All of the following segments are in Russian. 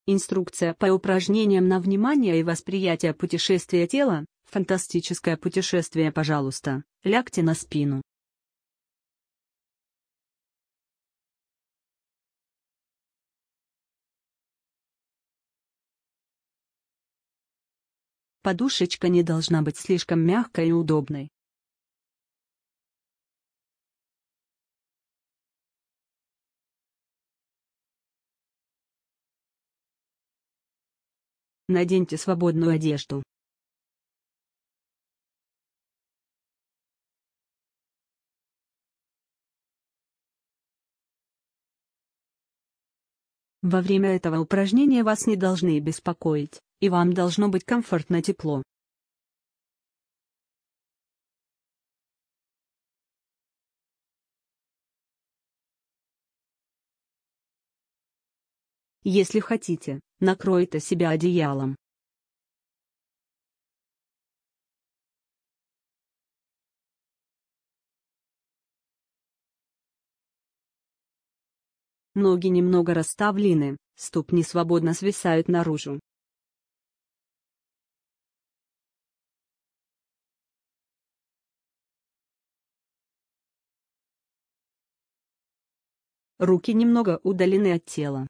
Инструкция по упражнениям на внимание и восприятие путешествия тела. Фантастическое путешествие, пожалуйста, лягте на спину. Подушечка не должна быть слишком мягкой и удобной. Наденьте свободную одежду. Во время этого упражнения вас не должны беспокоить, и вам должно быть комфортно тепло. Если хотите, накройте себя одеялом. Ноги немного расставлены, ступни свободно свисают наружу. Руки немного удалены от тела.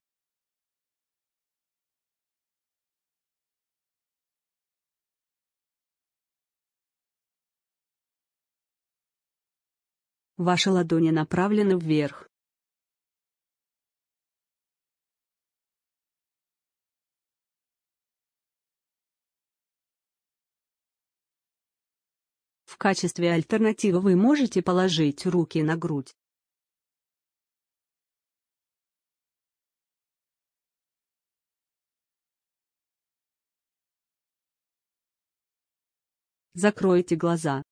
Ваши ладони направлены вверх. В качестве альтернативы вы можете положить руки на грудь. Закройте глаза.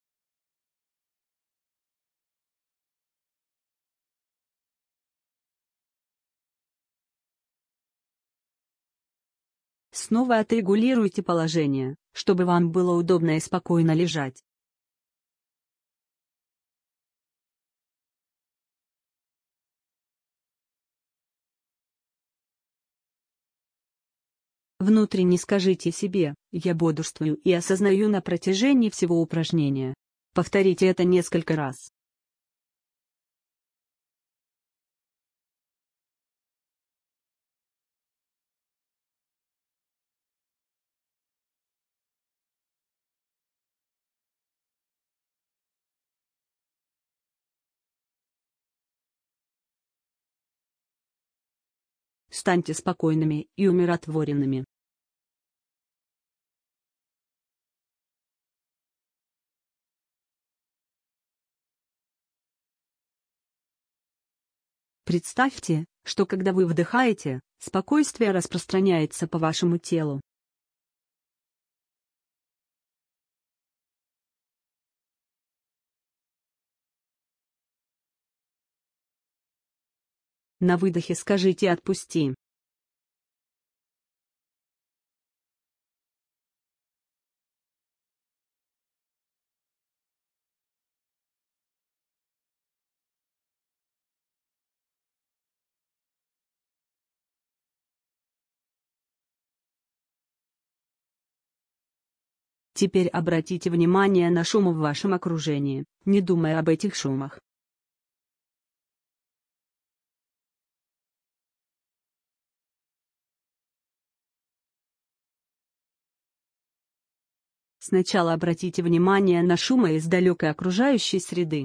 Снова отрегулируйте положение, чтобы вам было удобно и спокойно лежать. Внутренне скажите себе: «Я бодрствую и осознаю на протяжении всего упражнения». Повторите это несколько раз. Станьте спокойными и умиротворенными. Представьте, что когда вы вдыхаете, спокойствие распространяется по вашему телу. На выдохе скажите: «Отпусти». Теперь обратите внимание на шумы в вашем окружении, не думая об этих шумах. Сначала обратите внимание на шумы из далекой окружающей среды.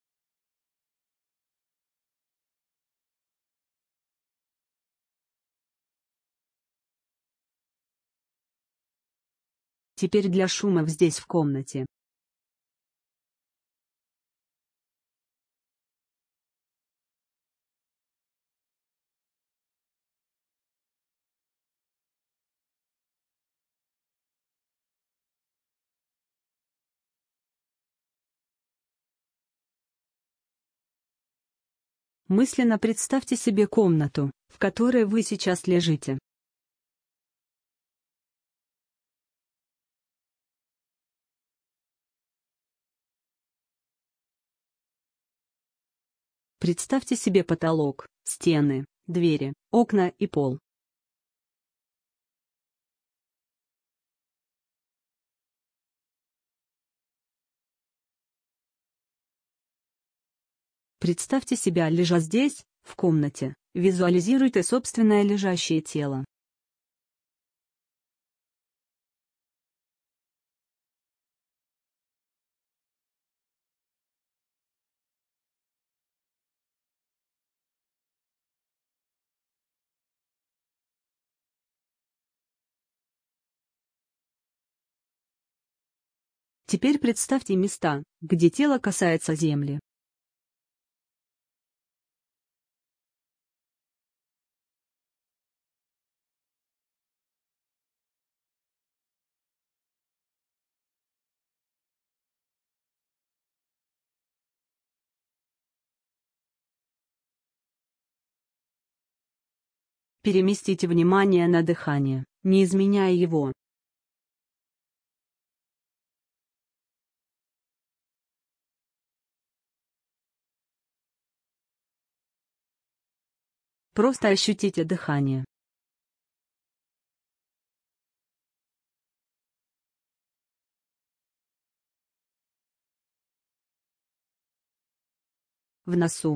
Теперь для шумов здесь в комнате. Мысленно представьте себе комнату, в которой вы сейчас лежите. Представьте себе потолок, стены, двери, окна и пол. Представьте себя лежа здесь, в комнате, визуализируйте собственное лежащее тело. Теперь представьте места, где тело касается земли. Переместите внимание на дыхание, не изменяя его. Просто ощутите дыхание. В носу.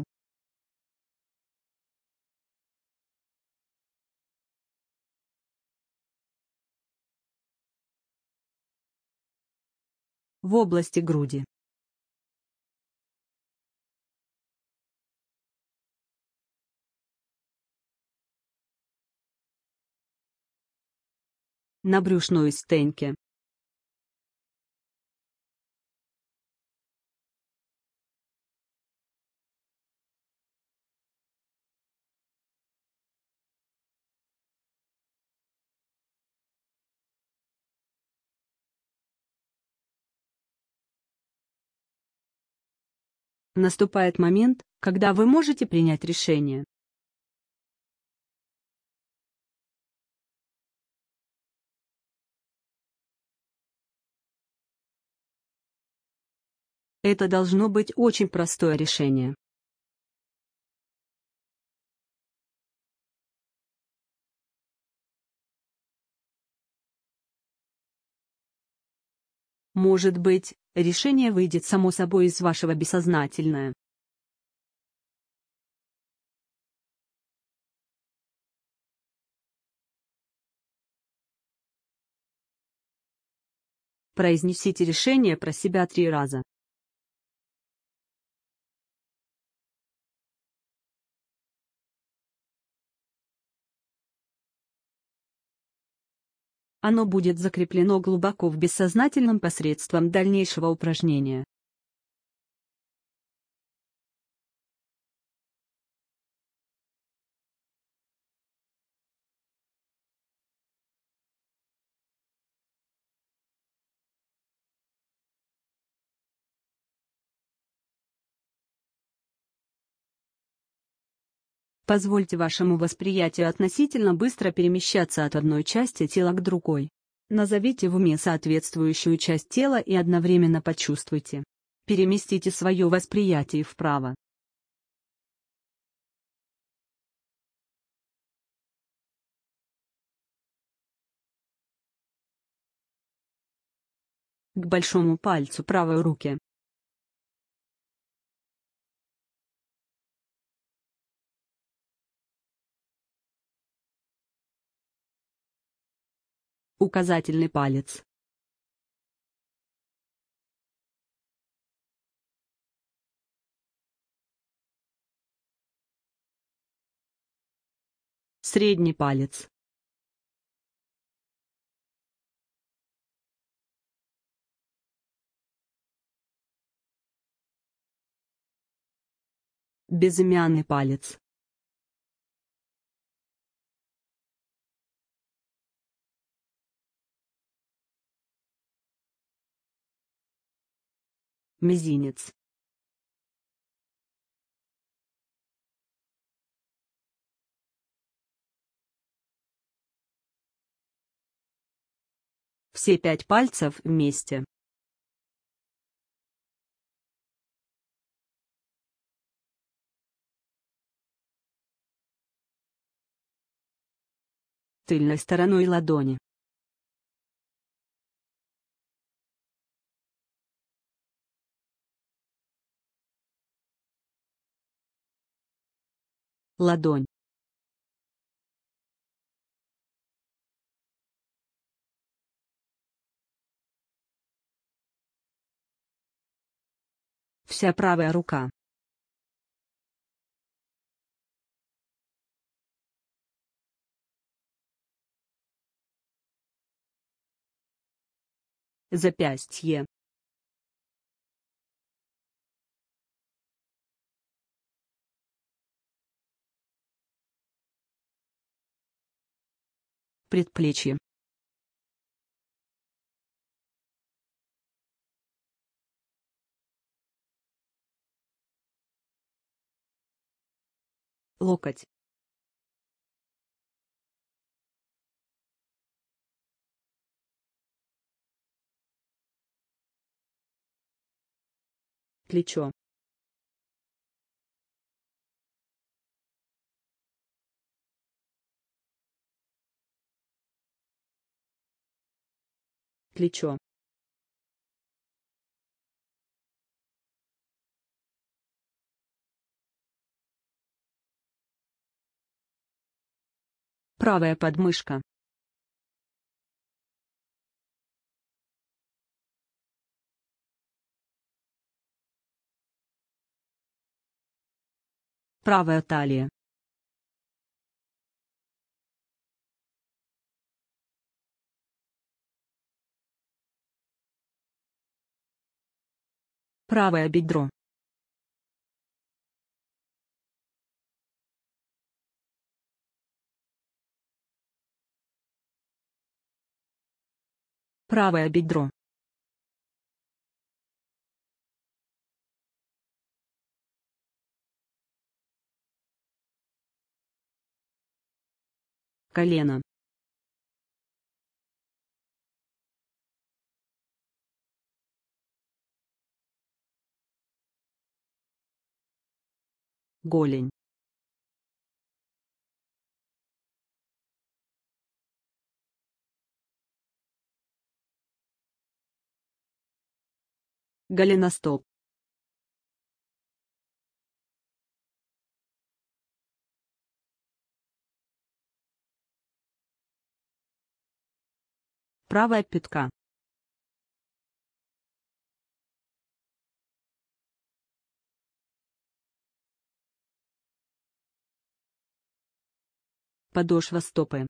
В области груди. На брюшной стенке. Наступает момент, когда вы можете принять решение. Это должно быть очень простое решение. Может быть, решение выйдет само собой из вашего бессознательного. Произнесите решение про себя 3 раза. Оно будет закреплено глубоко в бессознательном посредством дальнейшего упражнения. Позвольте вашему восприятию относительно быстро перемещаться от одной части тела к другой. Назовите в уме соответствующую часть тела и одновременно почувствуйте. Переместите свое восприятие вправо. К большому пальцу правой руки. Указательный палец. Средний палец. Безымянный палец. Мизинец. Все 5 пальцев вместе. Тыльной стороной ладони. Ладонь. Вся правая рука. Запястье. Предплечье. Локоть. Плечо. Плечо. Правая подмышка. Правая талия. Правое бедро. Правое бедро. Колено. Голень. Голеностоп. Правая пятка. Подошва стопы.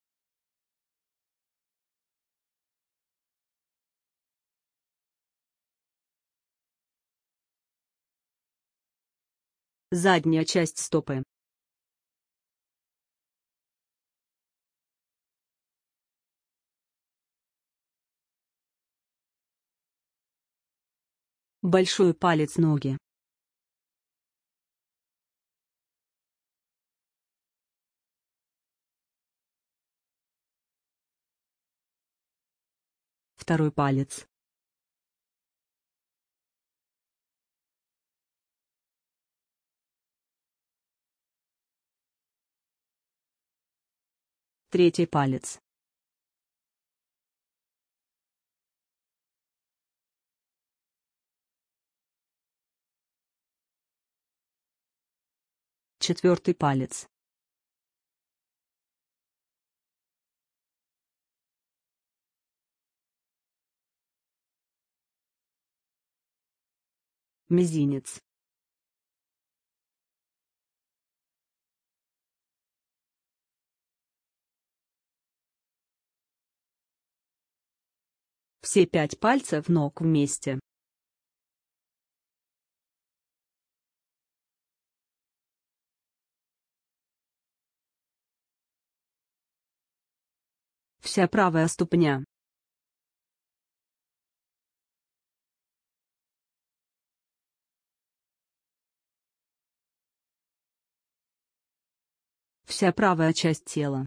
Задняя часть стопы. Большой палец ноги. Второй палец. Третий палец. Четвертый палец. Мизинец. Все 5 пальцев ног вместе. Вся правая ступня. Вся правая часть тела.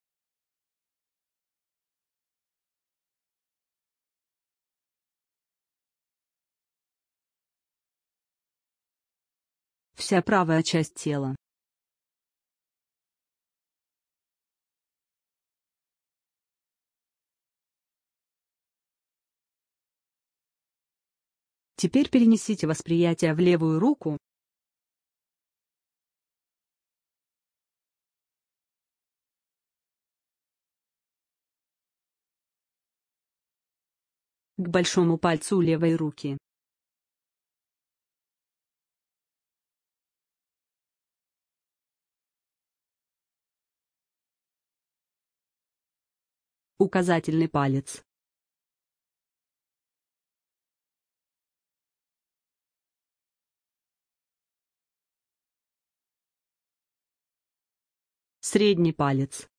Вся правая часть тела. Теперь перенесите восприятие в левую руку. К большому пальцу левой руки. Указательный палец. Средний палец.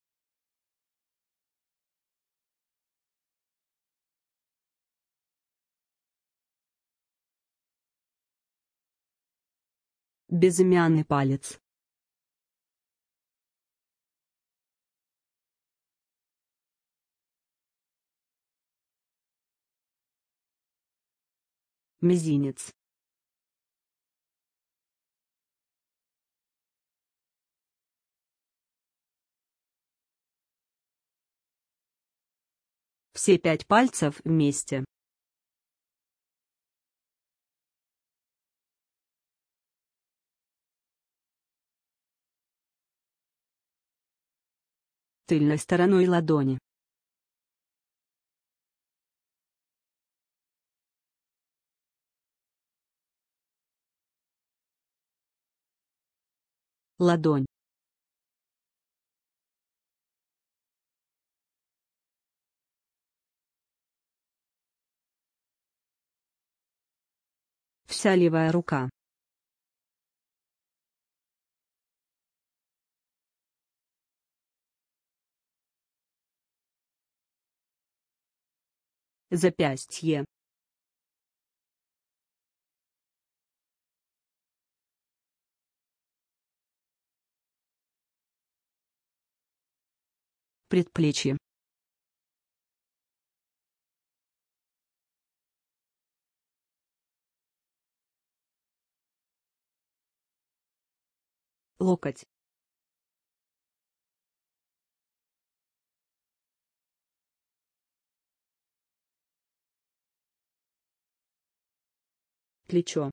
Безымянный палец. Мизинец. Все 5 пальцев вместе. Тыльной стороной ладони. Ладонь. Вся левая рука. Запястье. Предплечье. Локоть. Плечо.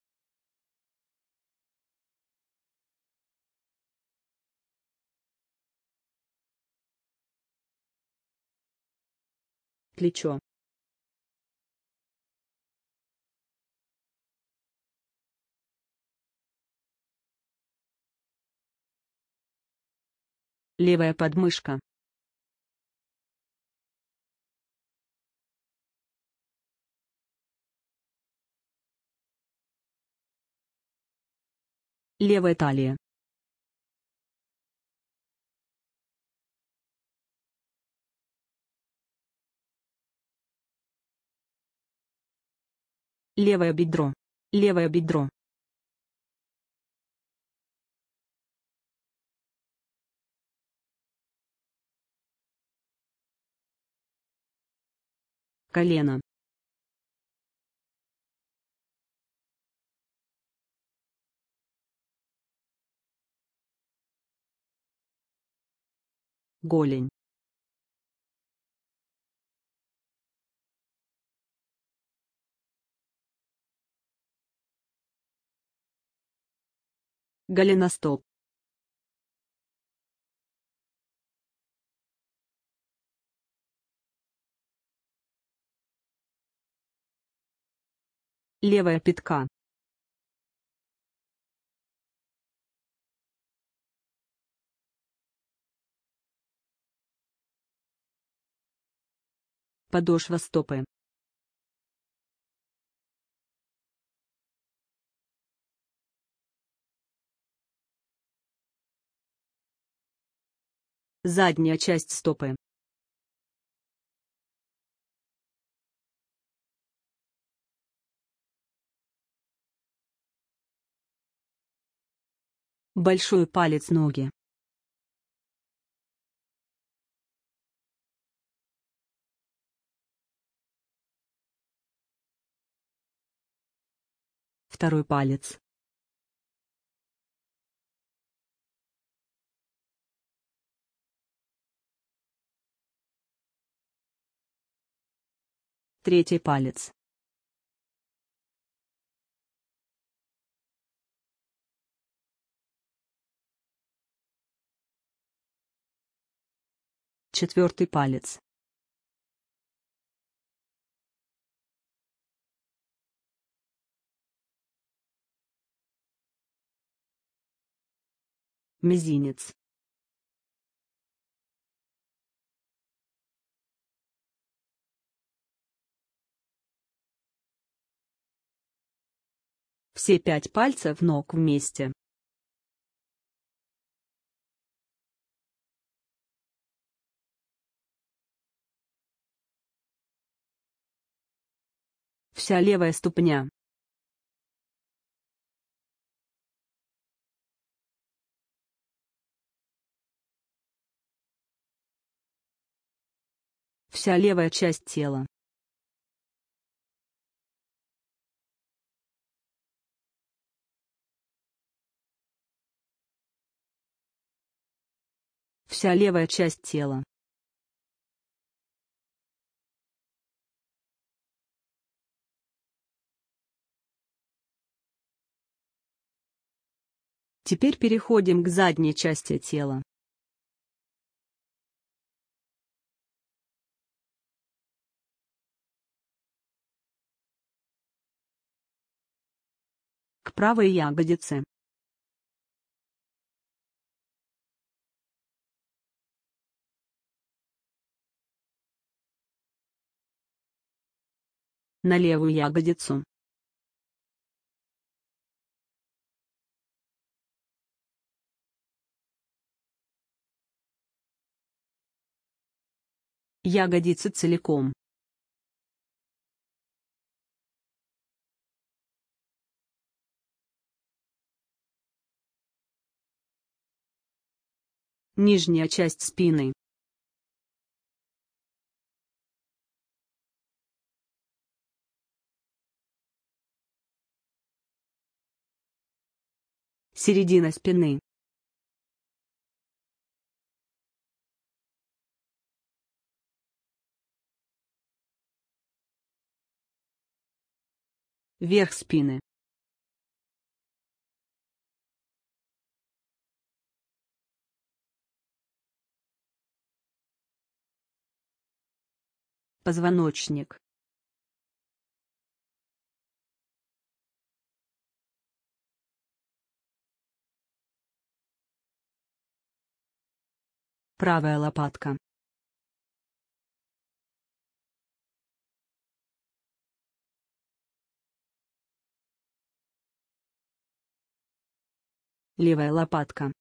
Плечо. Левая подмышка. Левая талия. Левое бедро. Левое бедро. Колено. Голень. Голеностоп. Левая пятка. Подошва стопы. Задняя часть стопы. Большой палец ноги. Второй палец. Третий палец. Четвертый палец. Мизинец. Все 5 пальцев ног вместе. Вся левая ступня. Вся левая часть тела. Вся левая часть тела. Теперь переходим к задней части тела. К правой ягодице. На левую ягодицу. Ягодицы целиком. Нижняя часть спины. Середина спины. Верх спины. Позвоночник. Правая лопатка. Левая лопатка.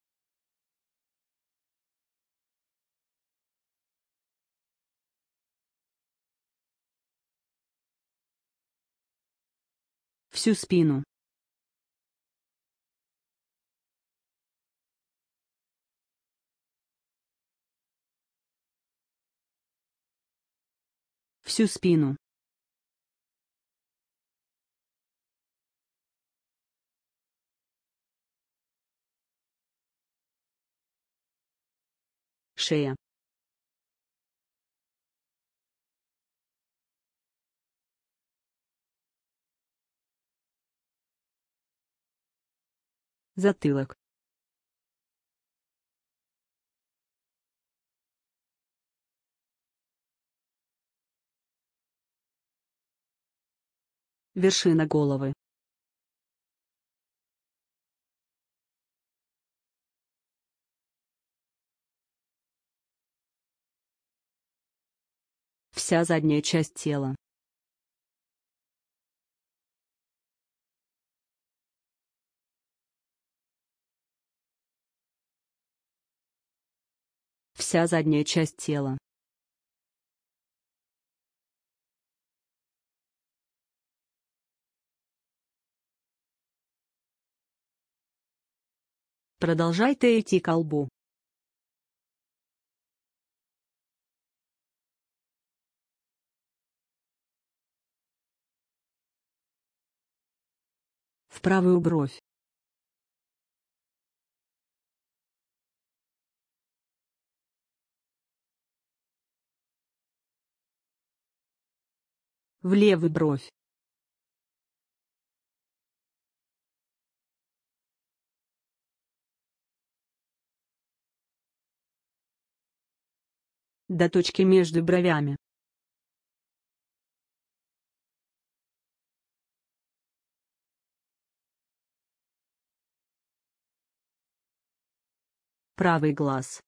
Всю спину. Всю спину. Шея. Затылок. Вершина головы. Вся задняя часть тела. Вся задняя часть тела. Продолжайте идти ко лбу. В правую бровь. В левую бровь. До точки между бровями. Правый глаз.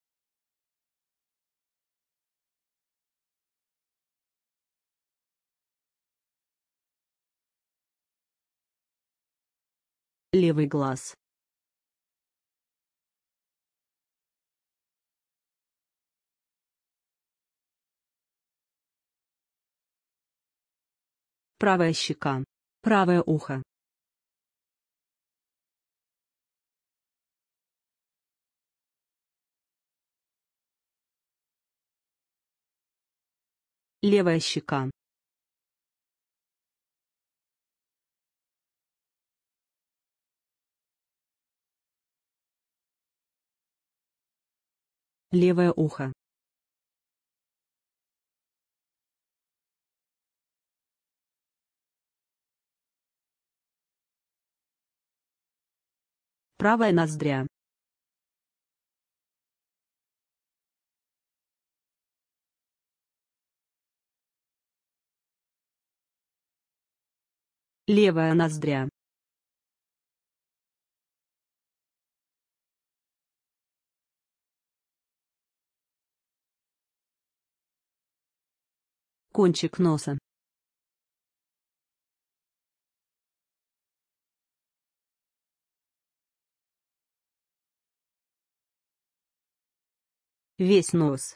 Левый глаз. Правая щека. Правое ухо. Левая щека. Левое ухо. Правая ноздря. Левая ноздря. Кончик носа. Весь нос.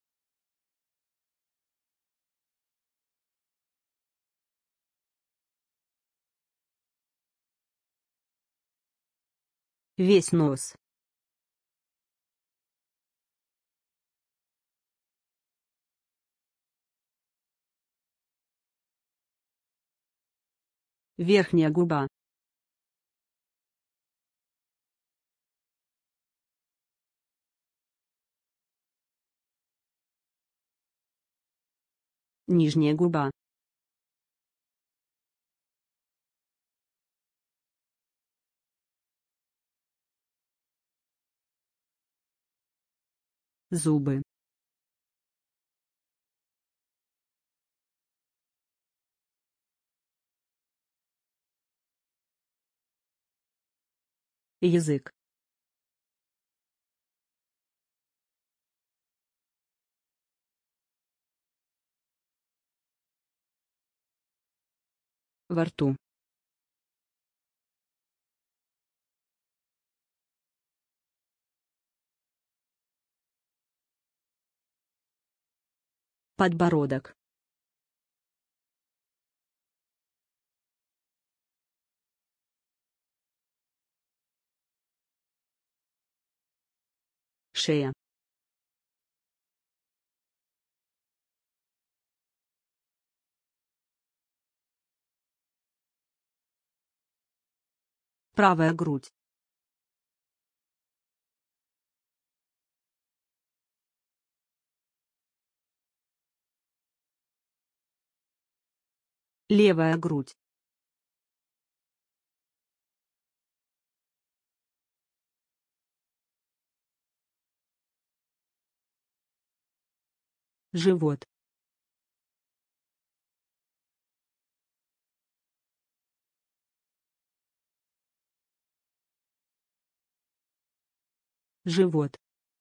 Весь нос. Верхняя губа. Нижняя губа. Зубы. Язык. Во рту. Подбородок. Шея. Правая грудь. Левая грудь. Живот. Живот.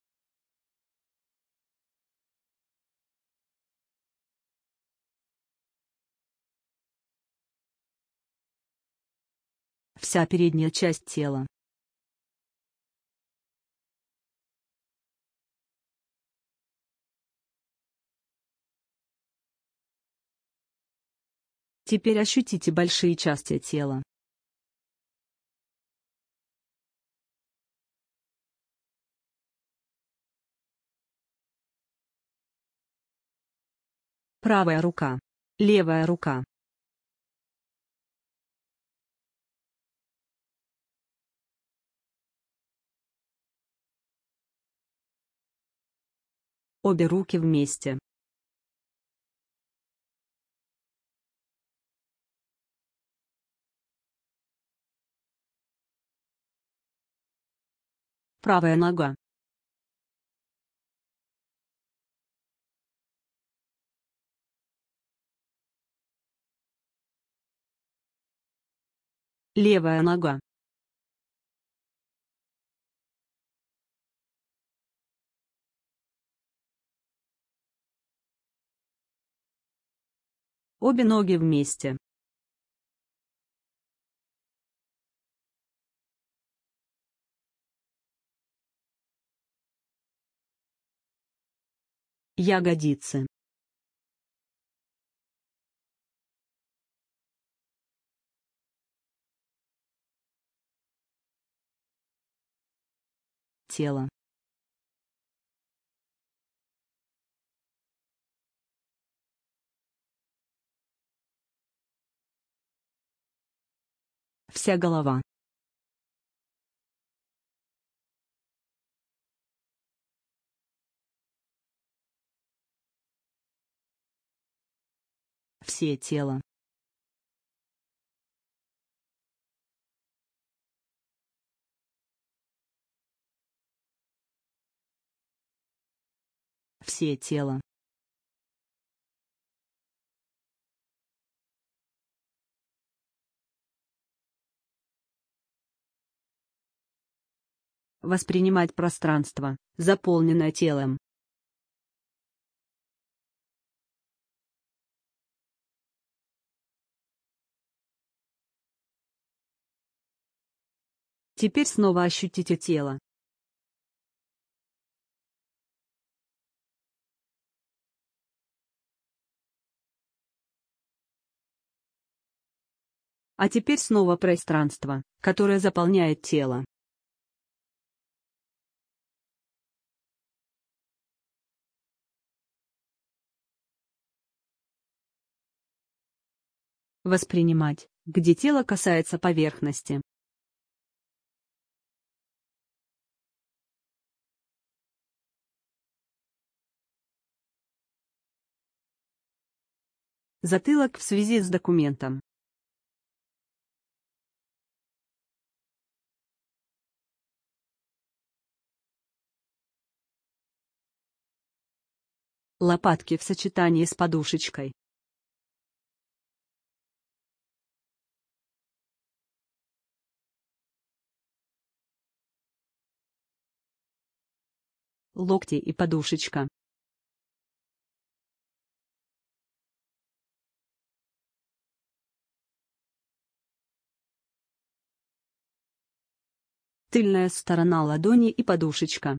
Вся передняя часть тела. Теперь ощутите большие части тела. Правая рука. Левая рука. Обе руки вместе. Правая нога. Левая нога. Обе ноги вместе. Ягодицы. Тело. Вся голова. Все тело. Все тело. Воспринимать пространство, заполненное телом. Теперь снова ощутите тело. А теперь снова пространство, которое заполняет тело. Воспринимать, где тело касается поверхности. Затылок в связи с документом. Лопатки в сочетании с подушечкой. Локти и подушечка. Тыльная сторона ладони и подушечка.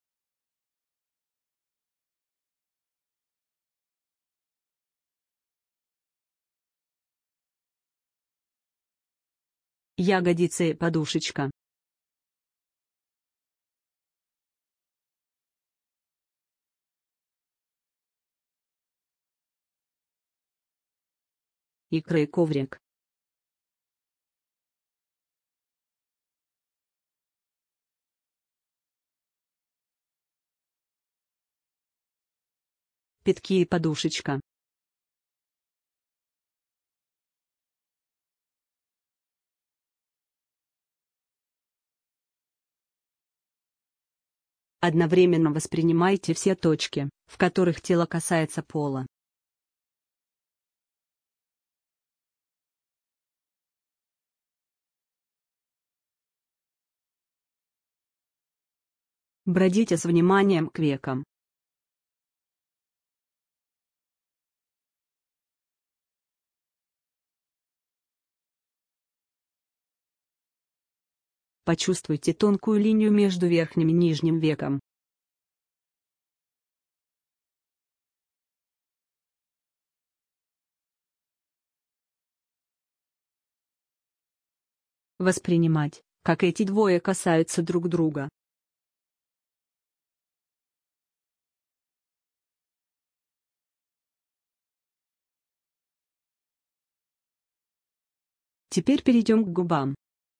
Ягодицы и подушечка. Икры и коврик. Пятки и подушечка. Одновременно воспринимайте все точки, в которых тело касается пола. Бродите с вниманием к векам. Почувствуйте тонкую линию между верхним и нижним веком. Воспринимать, как эти двое касаются друг друга. Теперь перейдем к губам.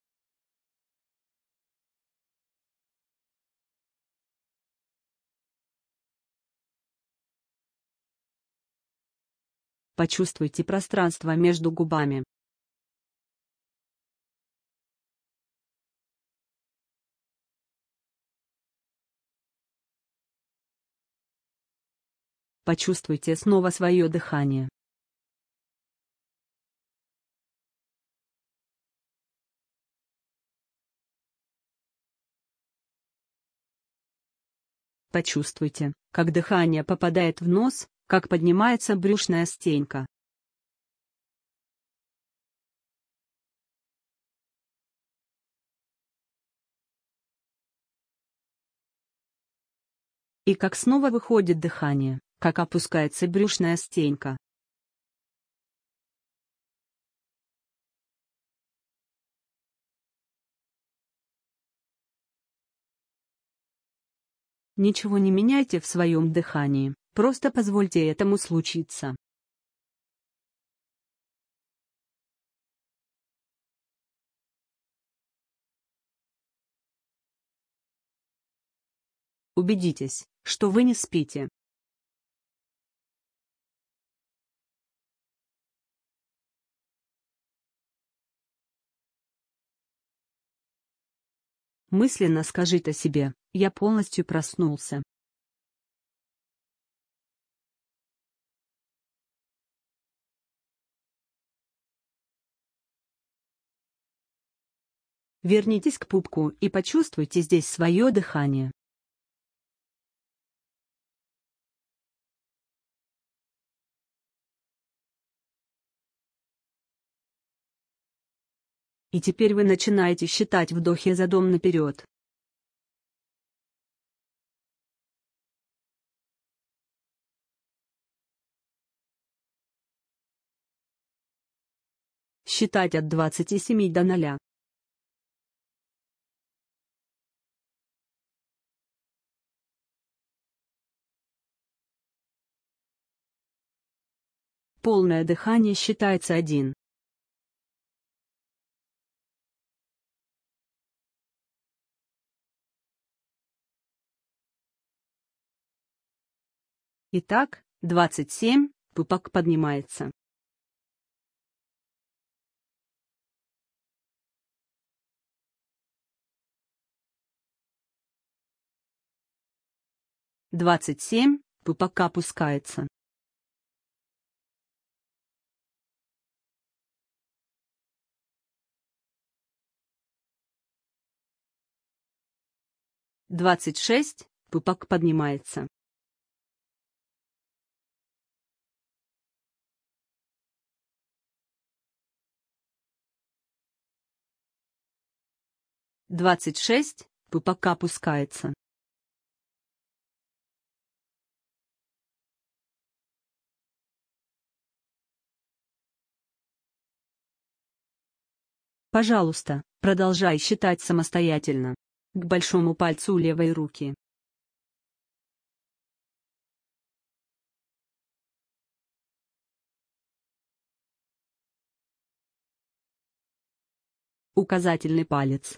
Почувствуйте пространство между губами. Почувствуйте снова свое дыхание. Почувствуйте, как дыхание попадает в нос, как поднимается брюшная стенка. И как снова выходит дыхание, как опускается брюшная стенка. Ничего не меняйте в своем дыхании, просто позвольте этому случиться. Убедитесь, что вы не спите. Мысленно скажите себе: «Я полностью проснулся». Вернитесь к пупку и почувствуйте здесь свое дыхание. И теперь вы начинаете считать вдохи задом наперед. Считать от 27 до 0. Полное дыхание считается 1. Итак, 27, пупок поднимается. Двадцать 27, пупок опускается. 26, пупок поднимается. 26, пупок опускается. 'Пожалуйста, продолжай считать самостоятельно. К большому пальцу левой руки. Указательный палец.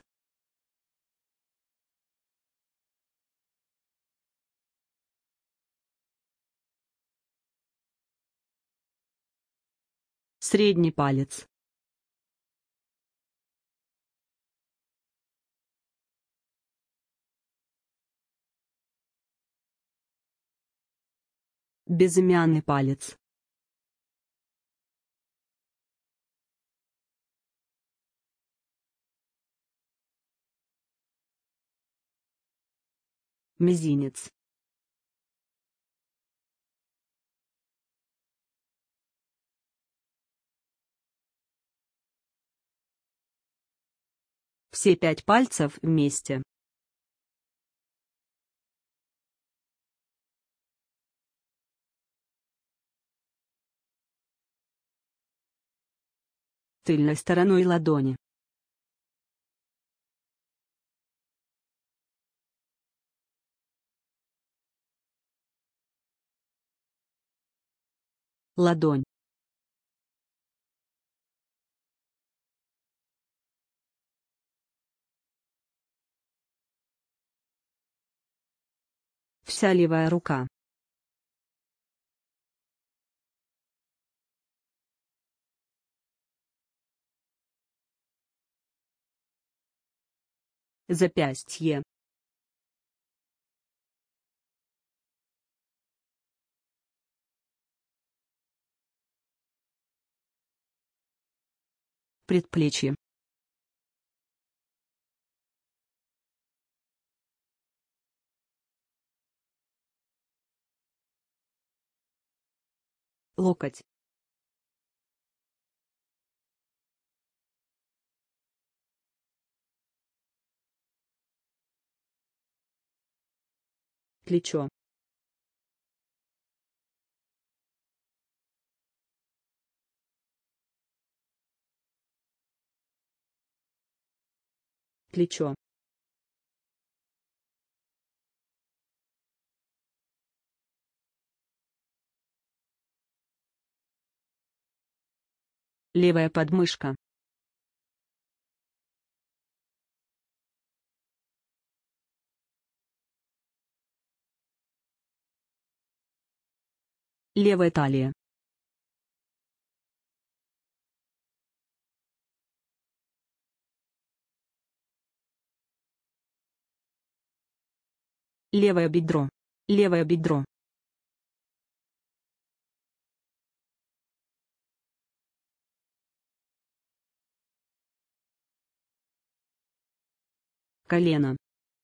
Средний палец. Безымянный палец. Мизинец. Все 5 пальцев вместе. Тыльной стороной ладони. Ладонь. Вся левая рука. Запястье. Предплечье. Локоть. Плечо. Плечо. Левая подмышка. Левая талия. Левое бедро. Левое бедро. Колено.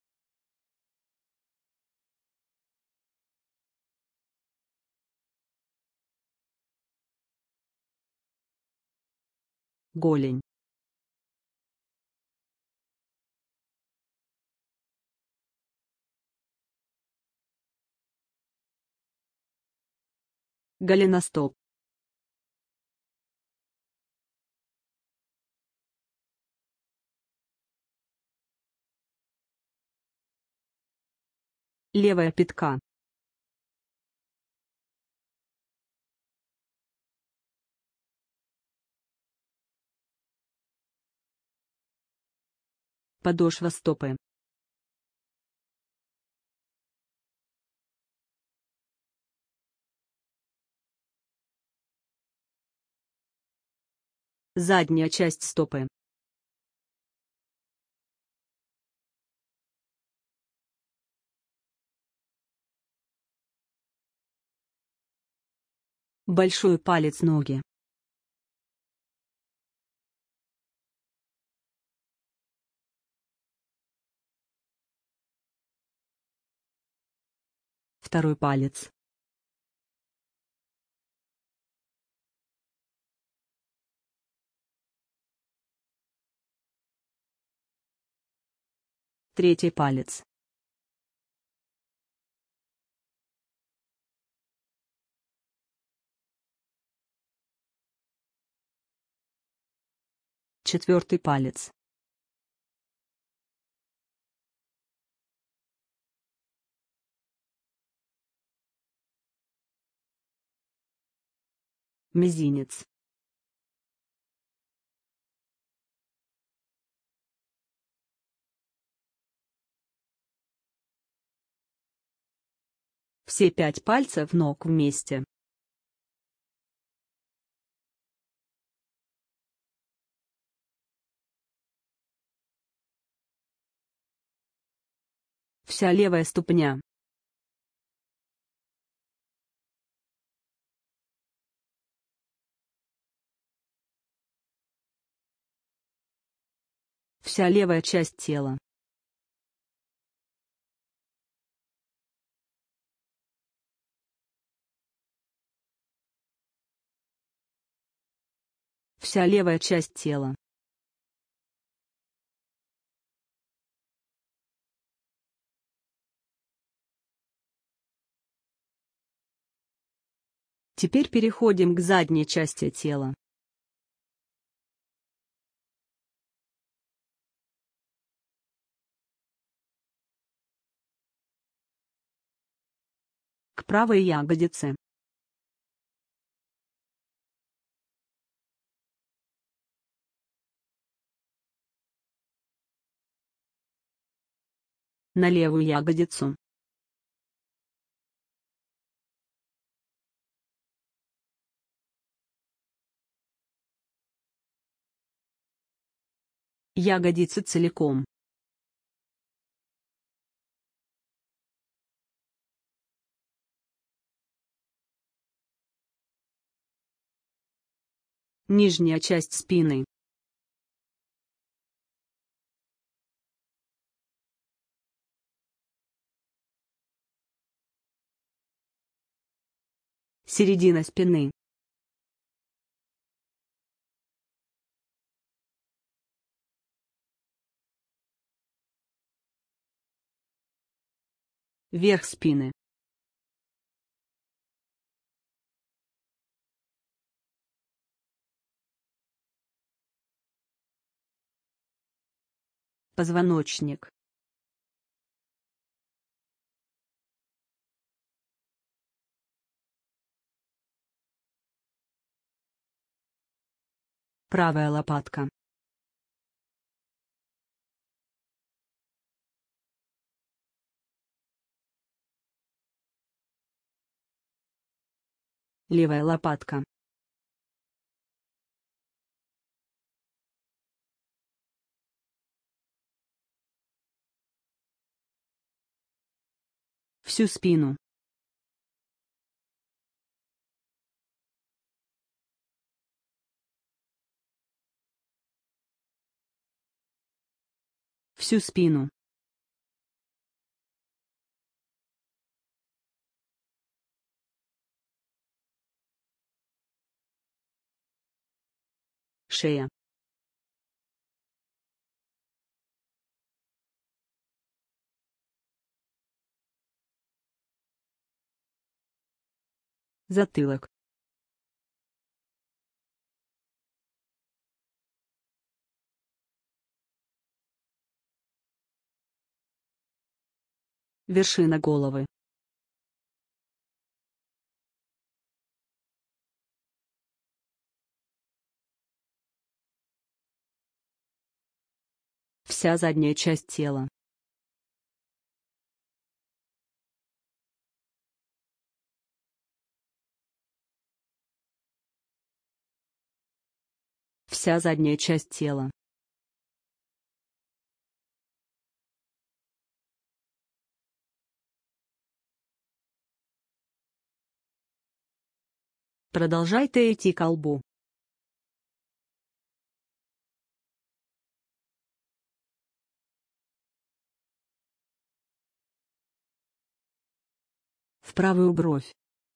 Голень. Голеностоп. Левая пятка. Подошва стопы. Задняя часть стопы. Большой палец ноги. Второй палец. Третий палец. Четвертый палец. Мизинец. Все 5 пальцев ног вместе. Вся левая ступня. Вся левая часть тела. Вся левая часть тела. Теперь переходим к задней части тела. К правой ягодице. На левую ягодицу. Ягодицы целиком. Нижняя часть спины. Середина спины. Верх спины. Позвоночник. Правая лопатка. Левая лопатка. Всю спину. Всю спину. Шея. Затылок. Вершина головы. Вся задняя часть тела. Вся задняя часть тела. Продолжайте идти ко лбу. В правую бровь.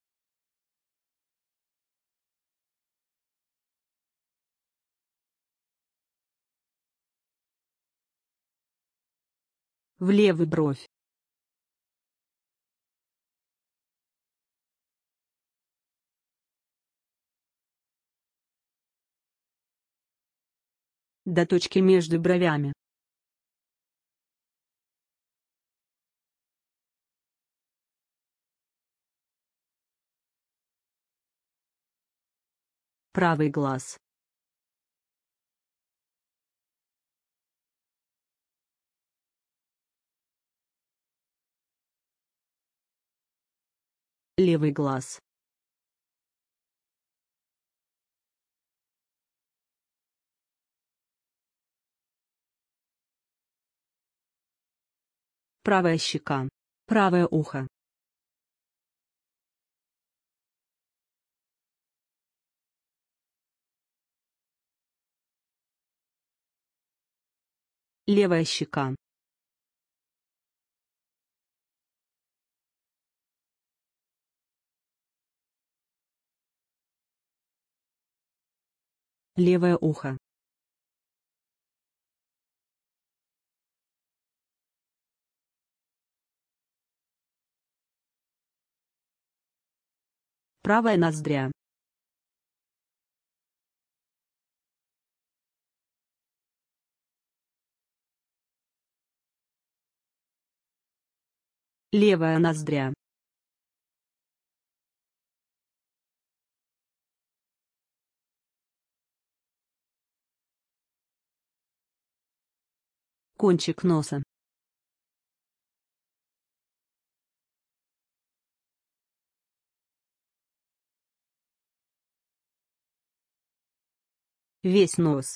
В левую бровь. До точки между бровями. Правый глаз. Левый глаз. Правая щека. Правое ухо. Левая щека. Левое ухо. Правая ноздря. Левая ноздря. Кончик носа. Весь нос.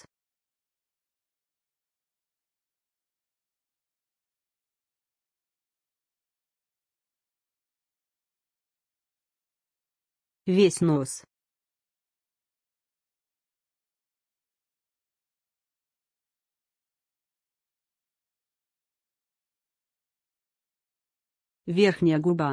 Весь нос. Верхняя губа.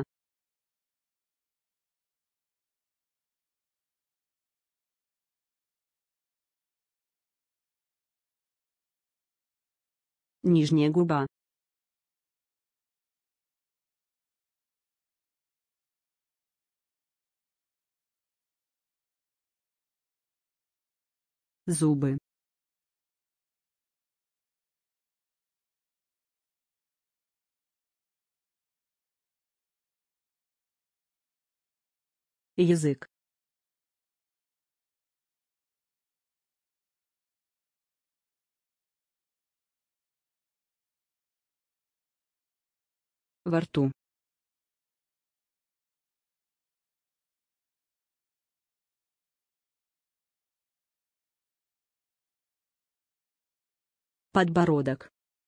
Нижняя губа. Зубы. Язык. Во рту. Подбородок.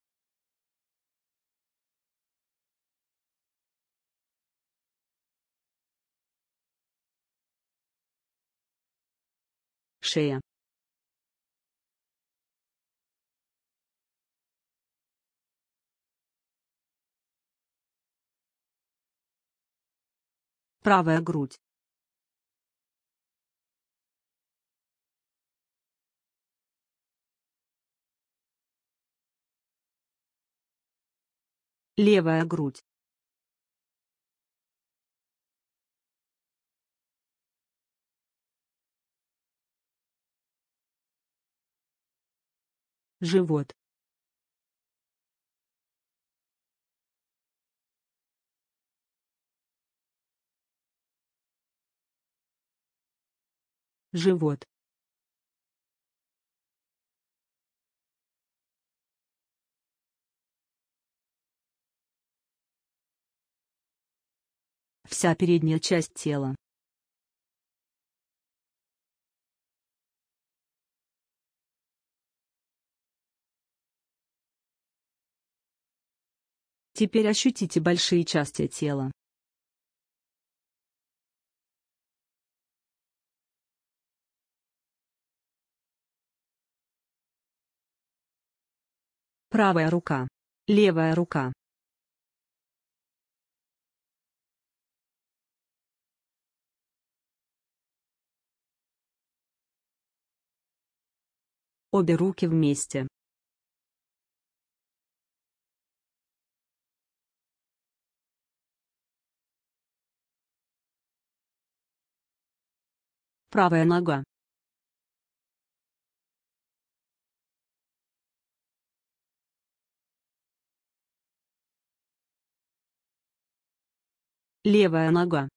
Шея. Правая грудь. Левая грудь. Живот. Живот. Вся передняя часть тела. Теперь ощутите большие части тела. Правая рука. Левая рука. Обе руки вместе. Правая нога. Левая нога.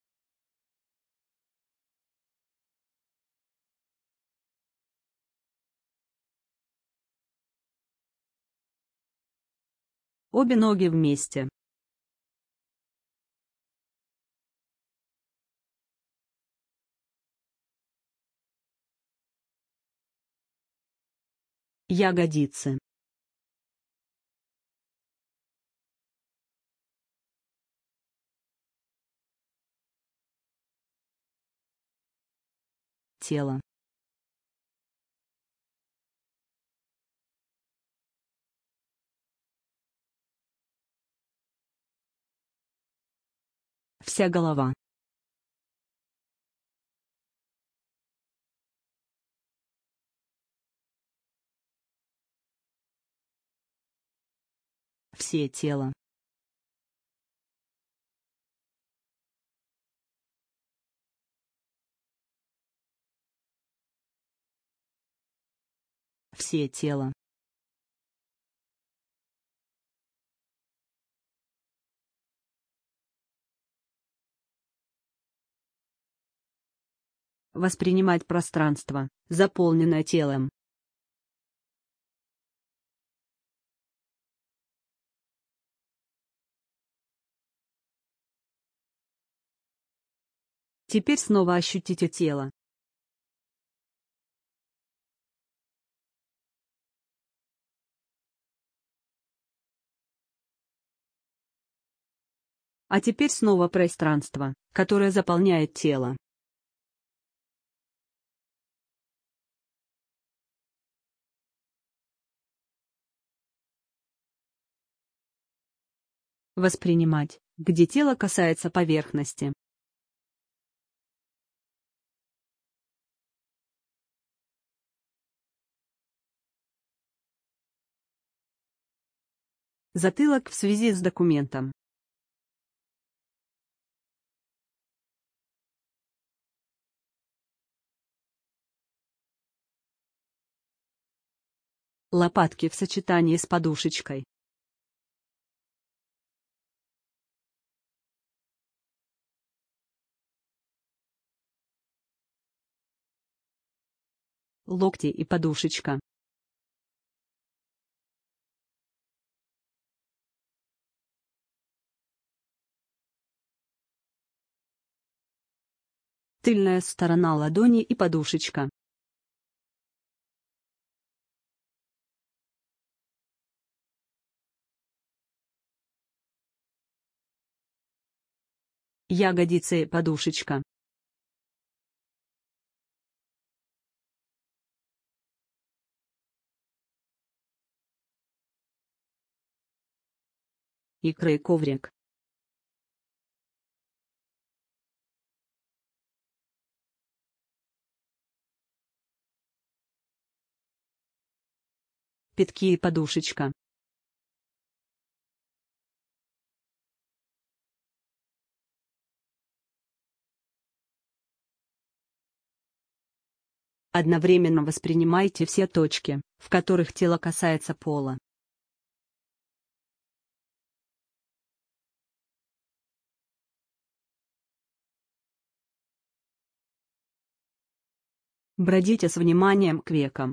Обе ноги вместе. Ягодицы. Тело. Вся голова. Все тело. Все тело. Воспринимать пространство, заполненное телом. Теперь снова ощутите тело. А теперь снова пространство, которое заполняет тело. Воспринимать, где тело касается поверхности. Затылок в связи с документом. Лопатки в сочетании с подушечкой. Локти и подушечка. Тыльная сторона ладони и подушечка. Ягодицы и подушечка. Икры и коврик. Пятки и подушечка. Одновременно воспринимайте все точки, в которых тело касается пола. Бродите с вниманием к векам.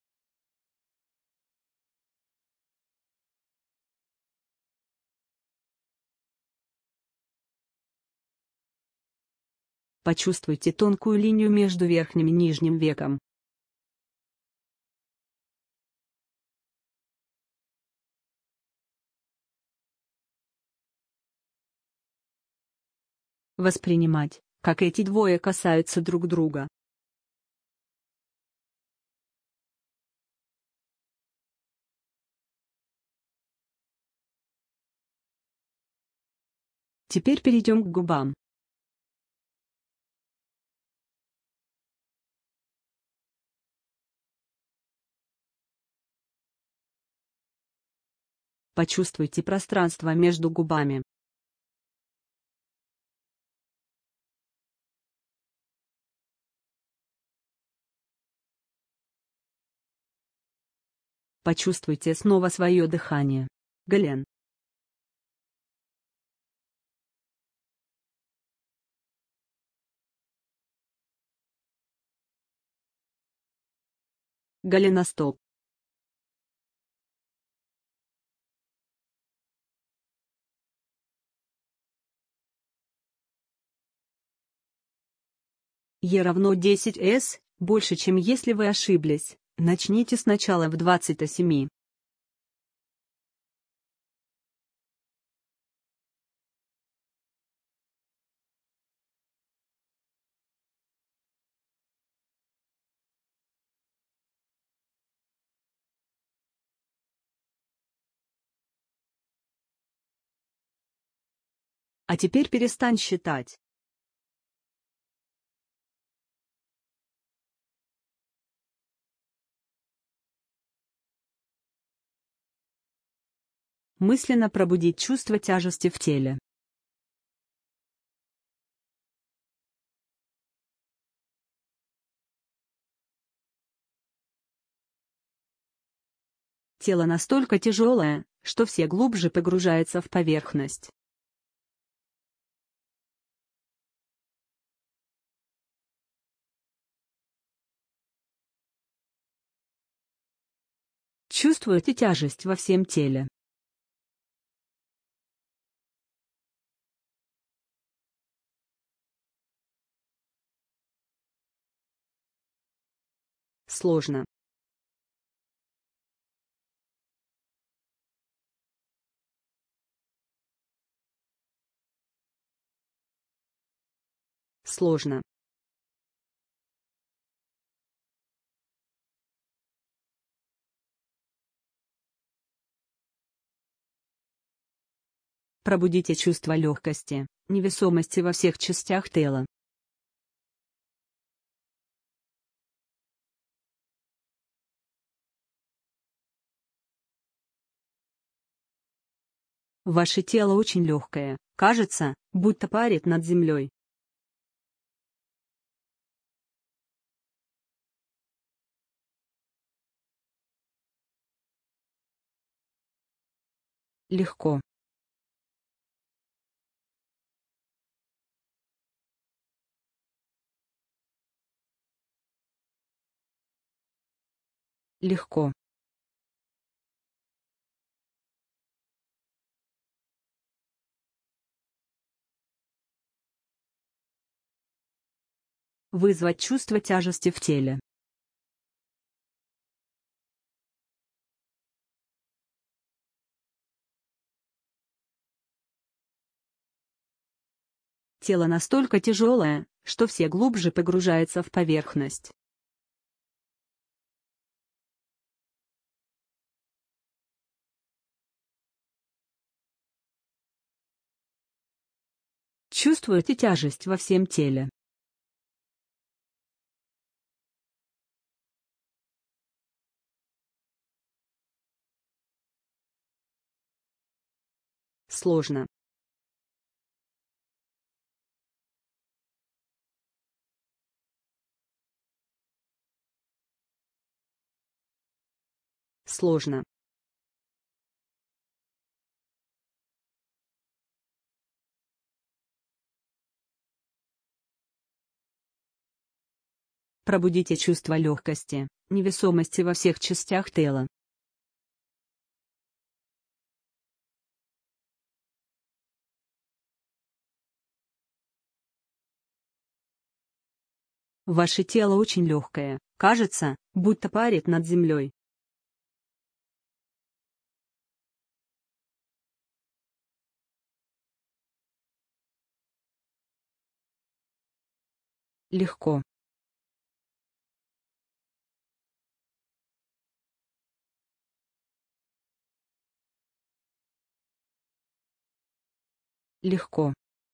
Почувствуйте тонкую линию между верхним и нижним веком. Воспринимать, как эти двое касаются друг друга. Теперь перейдем к губам. Почувствуйте пространство между губами. Почувствуйте снова свое дыхание. Гален. Голеностоп. Е равно 10s, больше чем если вы ошиблись. Начните сначала в 27. А теперь перестань считать. Мысленно пробудить чувство тяжести в теле. Тело настолько тяжелое, что все глубже погружается в поверхность. Чувствуете тяжесть во всем теле. Сложно. Сложно. Пробудите чувство легкости, невесомости во всех частях тела. Ваше тело очень легкое, кажется, будто парит над землей. Легко. Легко. Вызвать чувство тяжести в теле. Тело настолько тяжелое, что все глубже погружается в поверхность. Чувствуете тяжесть во всем теле. Сложно. Сложно. Пробудите чувство легкости, невесомости во всех частях тела. Ваше тело очень легкое, кажется, будто парит над землей. Легко. Легко.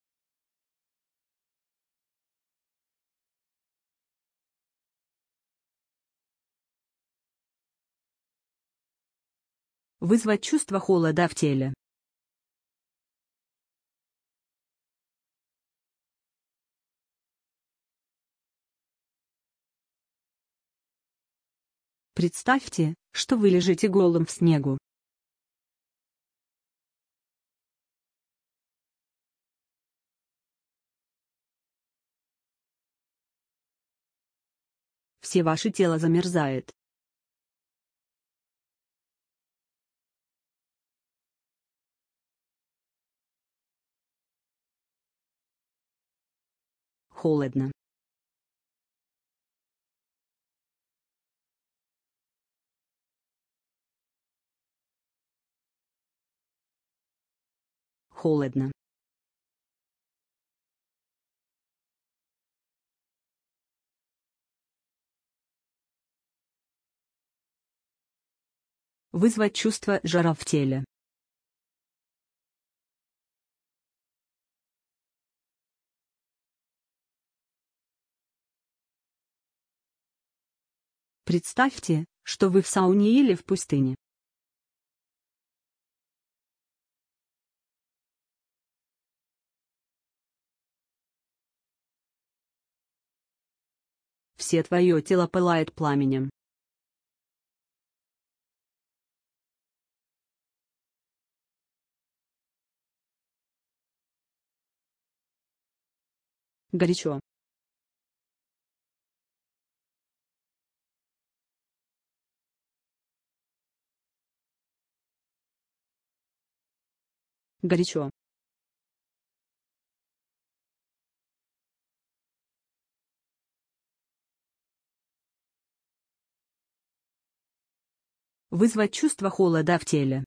Вызвать чувство холода в теле. Представьте, что вы лежите голым в снегу. Все ваше тело замерзает. Холодно. Холодно. Вызвать чувство жара в теле. Представьте, что вы в сауне или в пустыне. Все твое тело пылает пламенем. Горячо. Горячо. Вызвать чувство холода в теле.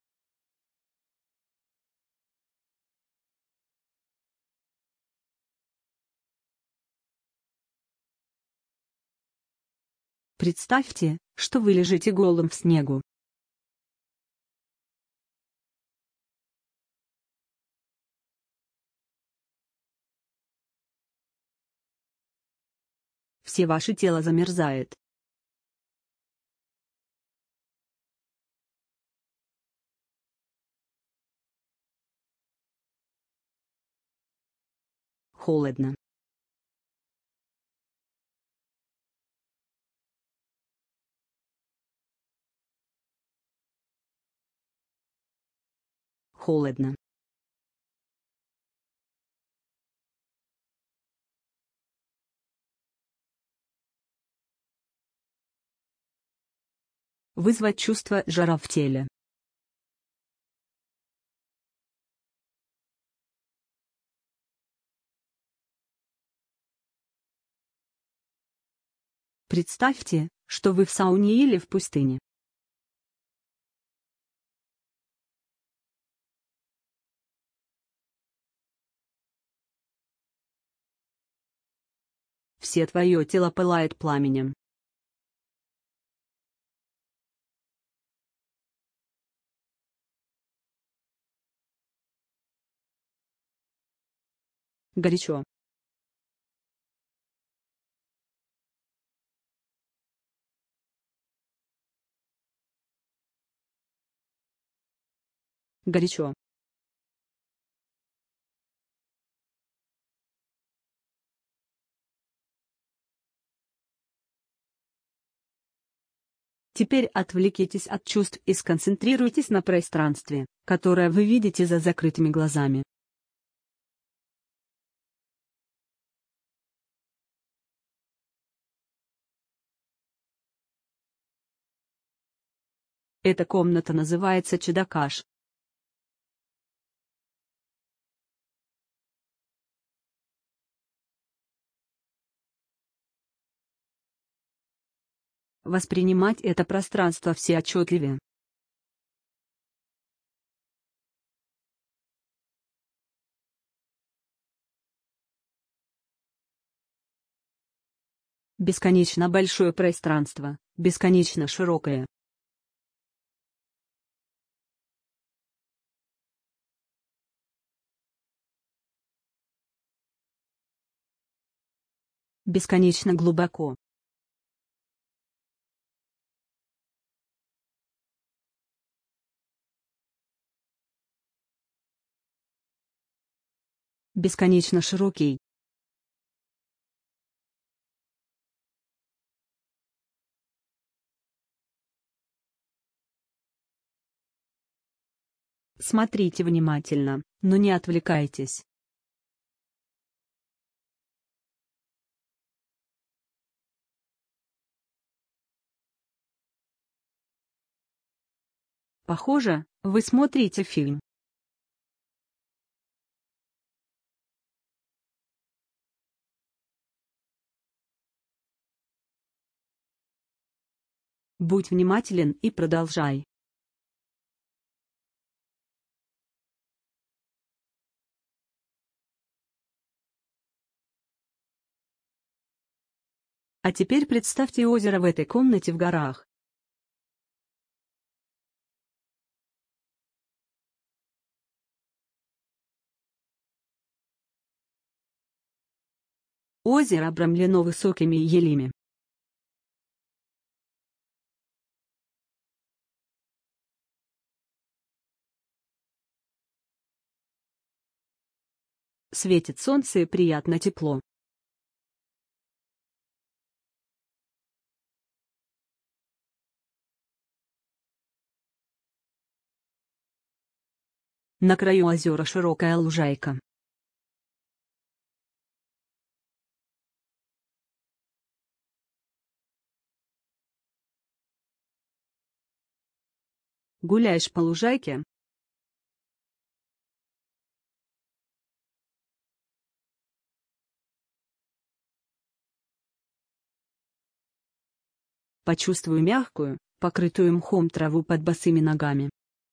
Представьте, что вы лежите голым в снегу. Все ваше тело замерзает. Холодно. холодно. Вызвать чувство жара в теле. Представьте, что вы в сауне или в пустыне. Все твое тело пылает пламенем. Горячо. Горячо. Теперь отвлекитесь от чувств и сконцентрируйтесь на пространстве, которое вы видите за закрытыми глазами. Эта комната называется Чадакаш. Воспринимать это пространство все отчетливее. Бесконечно большое пространство, бесконечно широкое. Бесконечно глубоко. Бесконечно широкий. Смотрите внимательно, но не отвлекайтесь. Похоже, вы смотрите фильм. Будь внимателен и продолжай. А теперь представьте озеро в этой комнате в горах. Озеро обрамлено высокими елями. Светит солнце и приятно тепло. На краю озера широкая лужайка. Гуляешь по лужайке? Почувствуй мягкую, покрытую мхом траву под босыми ногами.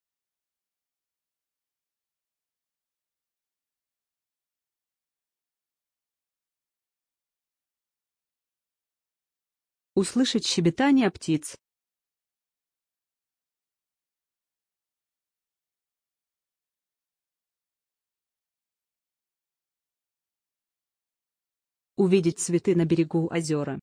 Услышать щебетание птиц. Увидеть цветы на берегу озера.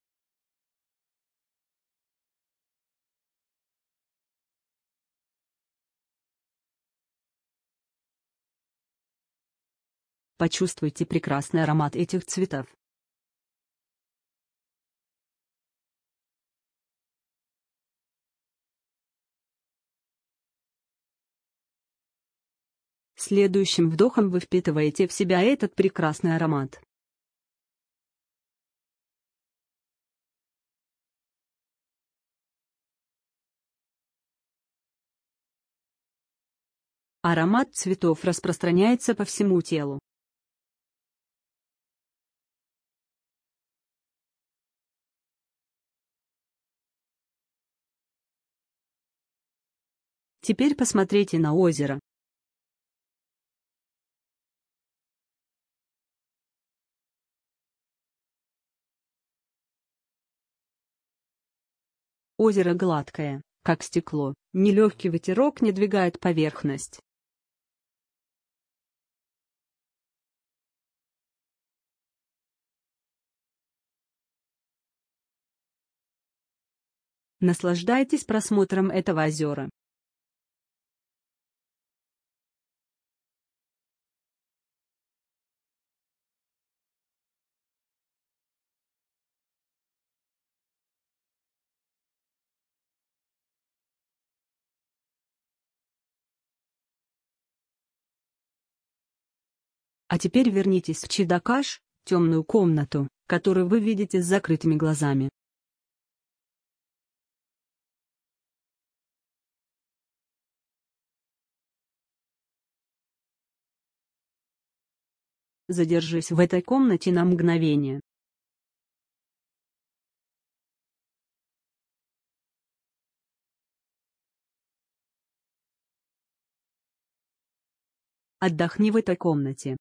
Почувствуйте прекрасный аромат этих цветов. Следующим вдохом вы впитываете в себя этот прекрасный аромат. Аромат цветов распространяется по всему телу. Теперь посмотрите на озеро. Озеро гладкое, как стекло, ни легкий ветерок не двигает поверхность. Наслаждайтесь просмотром этого озера. А теперь вернитесь в Чидакаш, темную комнату, которую вы видите с закрытыми глазами. Задержись в этой комнате на мгновение. Отдохни в этой комнате.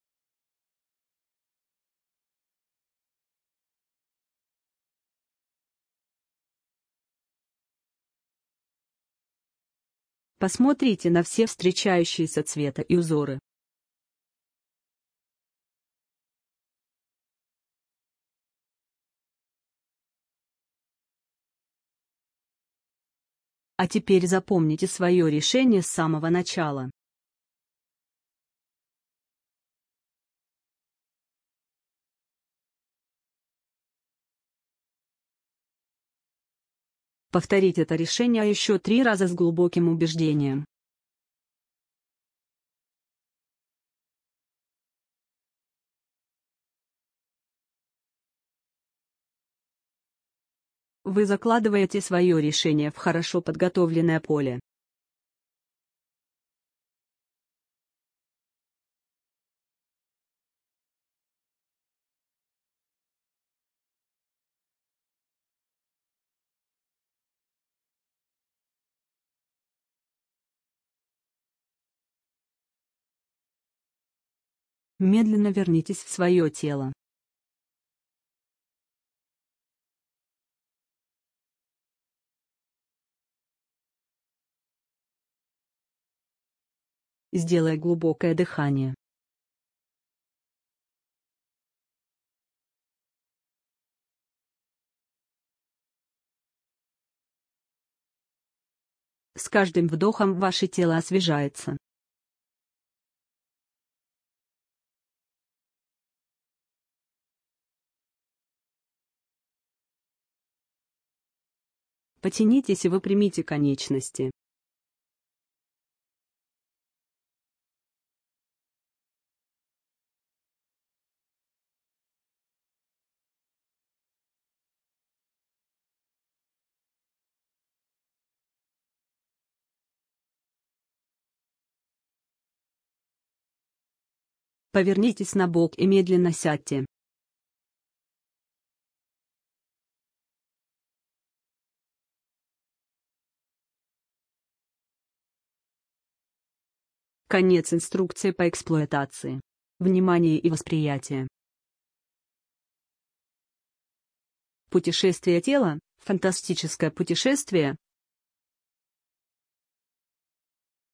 Посмотрите на все встречающиеся цвета и узоры. А теперь запомните свое решение с самого начала. Повторите это решение еще 3 раза с глубоким убеждением. Вы закладываете свое решение в хорошо подготовленное поле. Медленно вернитесь в свое тело. Сделай глубокое дыхание. С каждым вдохом ваше тело освежается. Потянитесь и выпрямите конечности. Повернитесь на бок и медленно сядьте. Конец инструкции по эксплуатации. Внимание и восприятие. Путешествие тела – фантастическое путешествие,